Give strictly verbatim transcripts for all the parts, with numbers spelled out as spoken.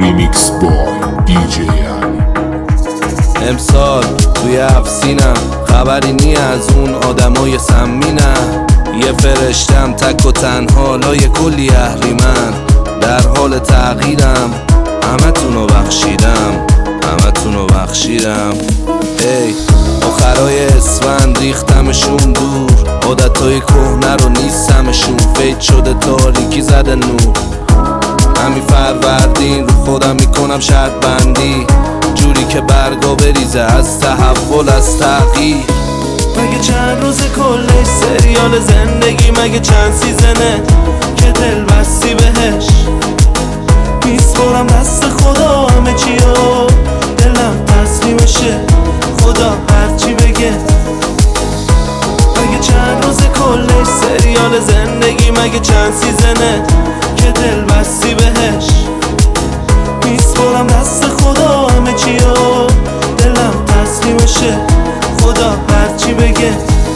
ریمیکس بای دی جی علی. امسال توی افسینم خبری نی از اون آدمای سمینم. یه فرشتم تک و تنها لای کلی اهریمن، در حال تغییرم. همه تونو بخشیدم، همه تونو بخشیدم. ای آخرای اسفند ریختمشون دور، عادتای کهنه رو نیستمشون. فید شده تاریکی زده نور. همین فروردین رو خودم میکنم شرط بندی، جوری که برگا بریزه از تحول از تغییر. مگه چند روز کلش سریال زندگی، مگه چند سیزنه که دل بستی بهش. میسپرم دست خدا همه چیو، دلم تسلیمشه خدا هرچی بگه. مگه چند روز کلش سریال زندگی، مگه چند سیزنه که دل بستی بهش. میسپرم دست خدا همه چیو، دلم تسلیمشه خدا هرچی بگه.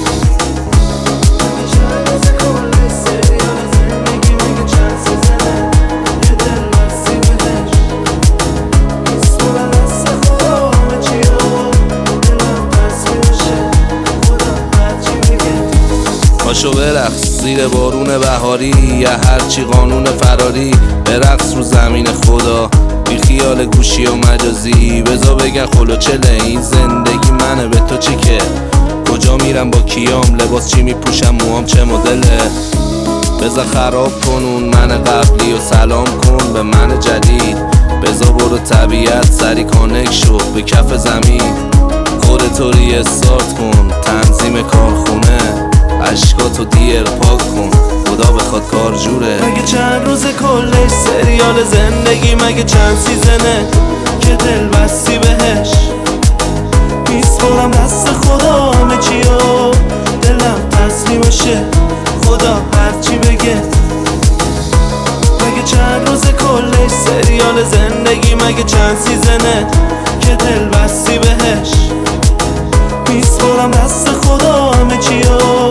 پاشو برقص زیر بارون بهاری، یا هرچی قانون فراری. برقص رو زمین خدا بی خیال گوشی و مجازی. بزا بگن خلو چله این زندگی منه، به تو چی که؟ کجا میرم با کیام، لباس چی میپوشم، موام چه مدله. بزا خراب کن اون من قبلی و سلام کن به من جدید. بزا برو طبیعت سری کانک شد به کف زمین. خودتو ریستارت کن تنظیم کارخونه، عشقاتو دیر پاک کن خدا بخواد کار جوره. مگه چند روز کلش سریال زندگی، مگه چند سیزنه که دل بستی بهش. میسپرم دست خدا همه چیو، دلم تسلیمشه خدا هرچی بگه. مگه چند روز کلش سریال زندگی، مگه چند سیزنه که دل بستی بهش. میسپرم دست خدا همه چیو،